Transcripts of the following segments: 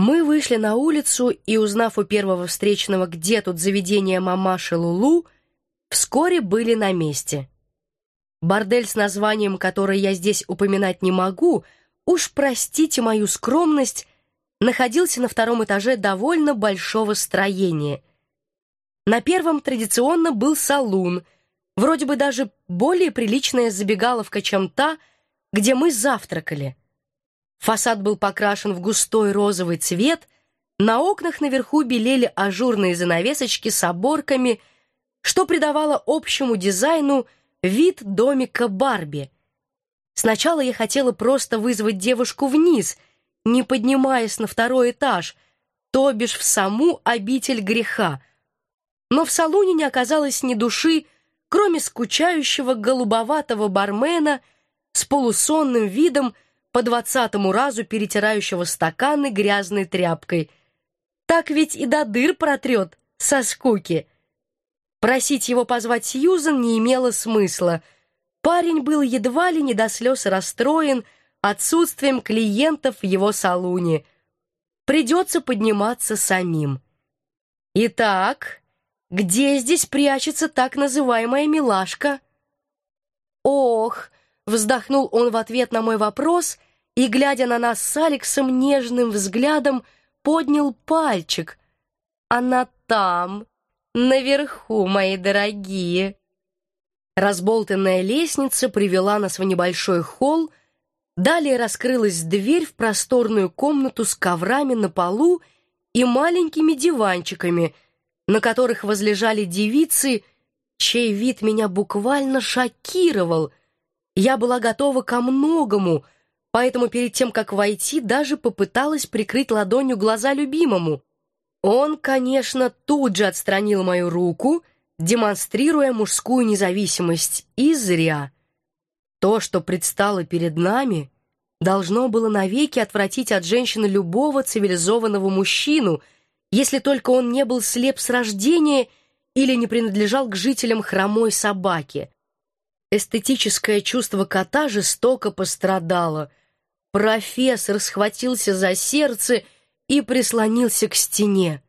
Мы вышли на улицу и, узнав у первого встречного, где тут заведение мамаши Лулу, вскоре были на месте. Бордель с названием, которое я здесь упоминать не могу, уж простите мою скромность, находился на втором этаже довольно большого строения. На первом традиционно был салун, вроде бы даже более приличная забегаловка, чем та, где мы завтракали. Фасад был покрашен в густой розовый цвет, на окнах наверху белели ажурные занавесочки с оборками, что придавало общему дизайну вид домика Барби. Сначала я хотела просто вызвать девушку вниз, не поднимаясь на второй этаж, то бишь в саму обитель греха. Но в салоне не оказалось ни души, кроме скучающего голубоватого бармена с полусонным видом, по 20-му разу перетирающего стаканы грязной тряпкой. Так ведь и до дыр протрет со скуки. Просить его позвать Сьюзен не имело смысла. Парень был едва ли не до слез расстроен отсутствием клиентов в его салуне. Придется подниматься самим. Итак, где здесь прячется так называемая милашка? Ох! Вздохнул он в ответ на мой вопрос и, глядя на нас с Алексом нежным взглядом, поднял пальчик. «Она там, наверху, мои дорогие». Разболтанная лестница привела нас в небольшой холл, далее раскрылась дверь в просторную комнату с коврами на полу и маленькими диванчиками, на которых возлежали девицы, чей вид меня буквально шокировал. Я была готова ко многому, поэтому перед тем, как войти, даже попыталась прикрыть ладонью глаза любимому. Он, конечно, тут же отстранил мою руку, демонстрируя мужскую независимость, и зря. То, что предстало перед нами, должно было навеки отвратить от женщины любого цивилизованного мужчину, если только он не был слеп с рождения или не принадлежал к жителям хромой собаки. Эстетическое чувство кота жестоко пострадало. Профессор схватился за сердце и прислонился к стене.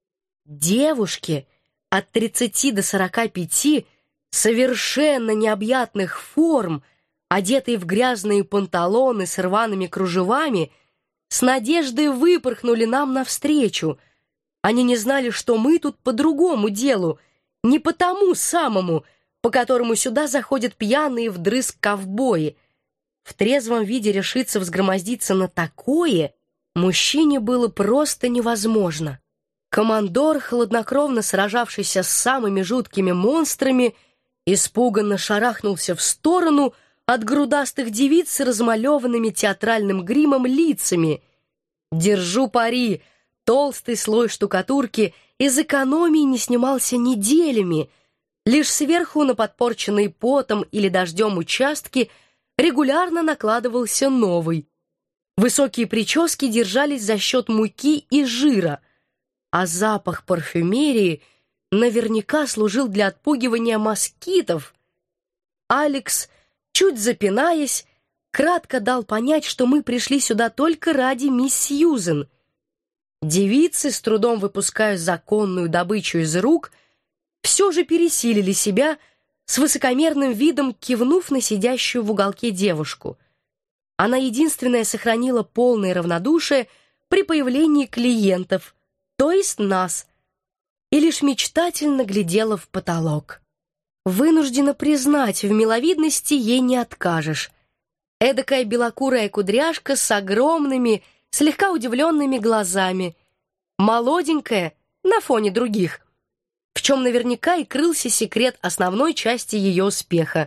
Девушки от 30 до 45, совершенно необъятных форм, одетые в грязные панталоны с рваными кружевами, с надеждой выпорхнули нам навстречу. Они не знали, что мы тут по другому делу, не по тому самому, по которому сюда заходят пьяные вдрызг ковбои. В трезвом виде решиться взгромоздиться на такое мужчине было просто невозможно. Командор, хладнокровно сражавшийся с самыми жуткими монстрами, испуганно шарахнулся в сторону от грудастых девиц с размалеванными театральным гримом лицами. Держу пари, толстый слой штукатурки из экономии не снимался неделями. Лишь сверху на подпорченные потом или дождем участки регулярно накладывался новый. Высокие прически держались за счет муки и жира, а запах парфюмерии наверняка служил для отпугивания москитов. Алекс, чуть запинаясь, кратко дал понять, что мы пришли сюда только ради мисс Сьюзен. Девицы, с трудом выпуская законную добычу из рук, все же пересилили себя, с высокомерным видом кивнув на сидящую в уголке девушку. Она единственная сохранила полное равнодушие при появлении клиентов, то есть нас, и лишь мечтательно глядела в потолок. Вынуждена признать, в миловидности ей не откажешь. Эдакая белокурая кудряшка с огромными, слегка удивленными глазами, молоденькая на фоне других, в чем наверняка и крылся секрет основной части ее успеха.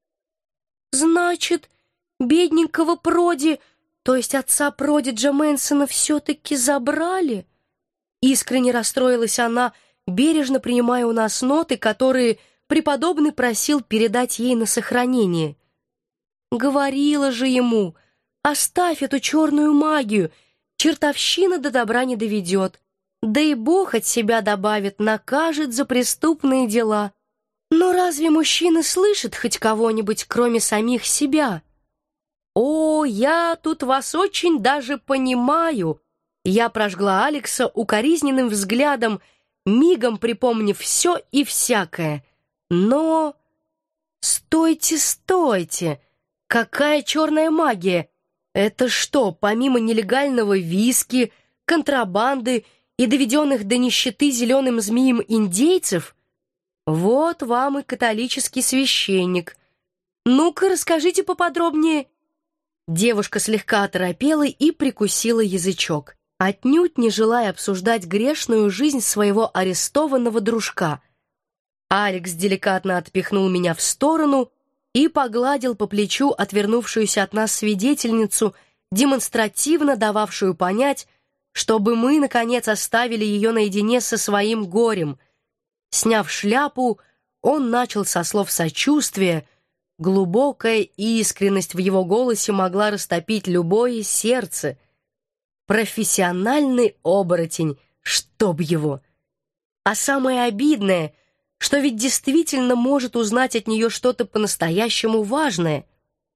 «Значит, бедненького Проди, то есть отца Продиджа Мэнсона, все-таки забрали?» Искренне расстроилась она, бережно принимая у нас ноты, которые преподобный просил передать ей на сохранение. «Говорила же ему, оставь эту черную магию, чертовщина до добра не доведет. Да и Бог от себя добавит, накажет за преступные дела. Но разве мужчины слышат хоть кого-нибудь, кроме самих себя? О, я тут вас очень даже понимаю. Я прожгла Алекса укоризненным взглядом, мигом припомнив все и всякое. Но... Стойте, стойте! Какая черная магия! Это что, помимо нелегального виски, контрабанды и доведенных до нищеты зеленым змеем индейцев? Вот вам и католический священник. Ну-ка, расскажите поподробнее. Девушка слегка оторопела и прикусила язычок, отнюдь не желая обсуждать грешную жизнь своего арестованного дружка. Алекс деликатно отпихнул меня в сторону и погладил по плечу отвернувшуюся от нас свидетельницу, демонстративно дававшую понять, чтобы мы, наконец, оставили ее наедине со своим горем. Сняв шляпу, он начал со слов сочувствия. Глубокая искренность в его голосе могла растопить любое сердце. Профессиональный оборотень, чтоб его! А самое обидное, что ведь действительно может узнать от нее что-то по-настоящему важное.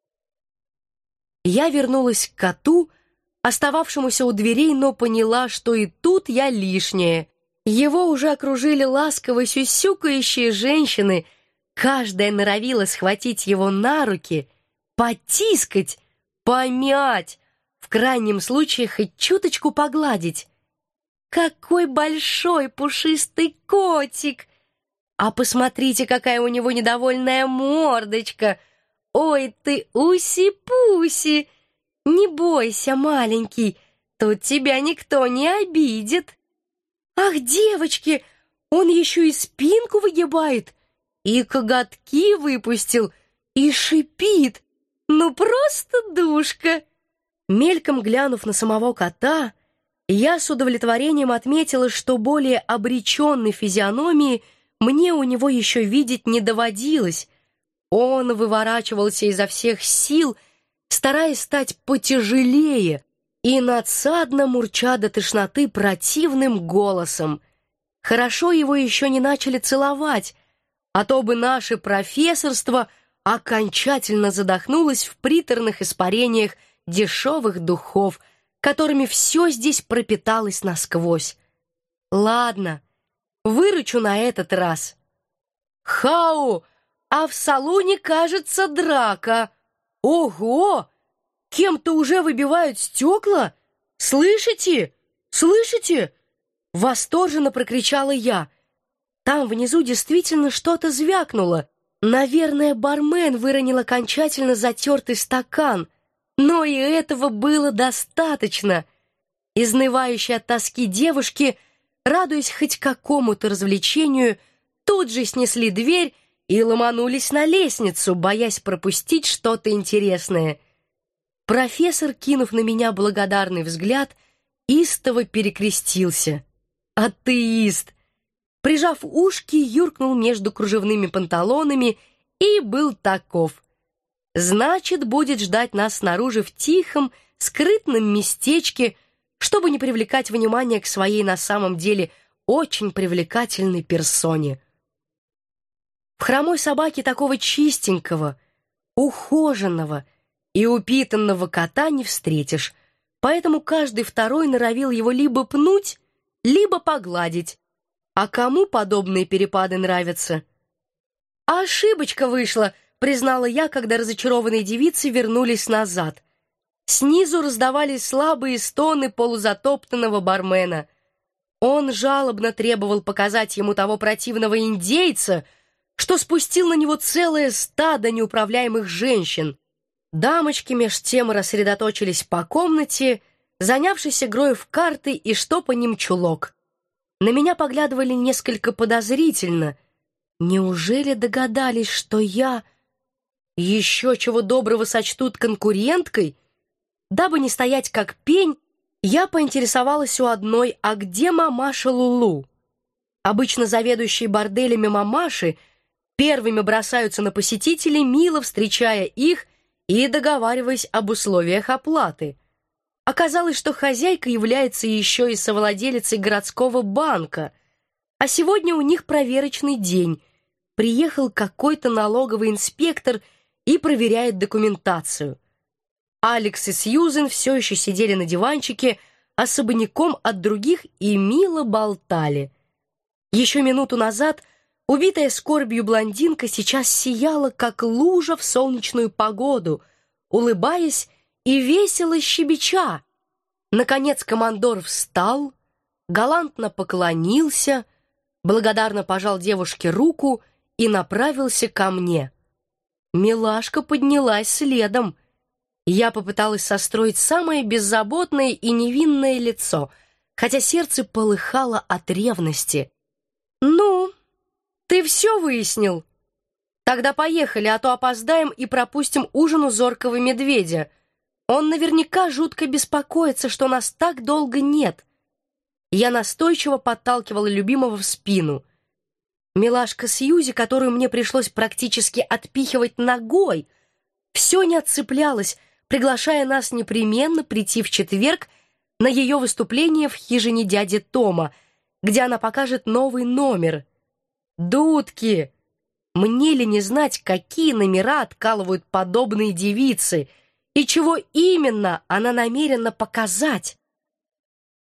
Я вернулась к коту, остававшемуся у дверей, но поняла, что и тут я лишняя. Его уже окружили ласково сюсюкающие женщины, каждая норовила схватить его на руки, потискать, помять, в крайнем случае хоть чуточку погладить. «Какой большой пушистый котик! А посмотрите, какая у него недовольная мордочка! Ой, ты уси-пуси! Не бойся, маленький, тут тебя никто не обидит!» «Ах, девочки, он еще и спинку выгибает, и коготки выпустил, и шипит! Ну просто душка!» Мельком глянув на самого кота, я с удовлетворением отметила, что более обреченной физиономии мне у него еще видеть не доводилось. Он выворачивался изо всех сил, стараясь стать потяжелее, и надсадно мурча до тошноты противным голосом. Хорошо его еще не начали целовать, а то бы наше профессорство окончательно задохнулось в приторных испарениях дешевых духов, которыми все здесь пропиталось насквозь. Ладно, выручу на этот раз. «Хау! А в салоне, кажется, драка! Ого! Кем-то уже выбивают стекла? Слышите? Слышите?» Восторженно прокричала я. Там внизу действительно что-то звякнуло. Наверное, бармен выронил окончательно затертый стакан. Но и этого было достаточно. Изнывающие от тоски девушки, радуясь хоть какому-то развлечению, тут же снесли дверь и ломанулись на лестницу, боясь пропустить что-то интересное. Профессор, кинув на меня благодарный взгляд, истово перекрестился. Атеист! Прижав ушки, юркнул между кружевными панталонами и был таков. Значит, будет ждать нас снаружи в тихом, скрытном местечке, чтобы не привлекать внимание к своей на самом деле очень привлекательной персоне. В хромой собаке такого чистенького, ухоженного и упитанного кота не встретишь, поэтому каждый второй норовил его либо пнуть, либо погладить. А кому подобные перепады нравятся? «Ошибочка вышла», — признала я, когда разочарованные девицы вернулись назад. Снизу раздавались слабые стоны полузатоптанного бармена. Он жалобно требовал показать ему того противного индейца, что спустил на него целое стадо неуправляемых женщин. Дамочки меж тем рассредоточились по комнате, занявшись игрой в карты и штопаньем чулок. На меня поглядывали несколько подозрительно. Неужели догадались, что я еще чего доброго сочтут конкуренткой? Дабы не стоять как пень, я поинтересовалась у одной, а где мамаша Лулу? Обычно заведующие борделями мамаши первыми бросаются на посетителей, мило встречая их и договариваясь об условиях оплаты. Оказалось, что хозяйка является еще и совладелицей городского банка, а сегодня у них проверочный день. Приехал какой-то налоговый инспектор и проверяет документацию. Алекс и Сьюзен все еще сидели на диванчике, особняком от других и мило болтали. Еще минуту назад убитая скорбью блондинка сейчас сияла, как лужа в солнечную погоду, улыбаясь и весело щебеча. Наконец командор встал, галантно поклонился, благодарно пожал девушке руку и направился ко мне. Милашка поднялась следом. Я попыталась состроить самое беззаботное и невинное лицо, хотя сердце полыхало от ревности. «Ну, ты все выяснил? Тогда поехали, а то опоздаем и пропустим ужин у зоркого медведя. Он наверняка жутко беспокоится, что нас так долго нет». Я настойчиво подталкивала любимого в спину. Милашка Сьюзи, которую мне пришлось практически отпихивать ногой, все не отцеплялась, приглашая нас непременно прийти в четверг на ее выступление в хижине дяди Тома, где она покажет новый номер. Дудки! Мне ли не знать, какие номера откалывают подобные девицы, и чего именно она намерена показать?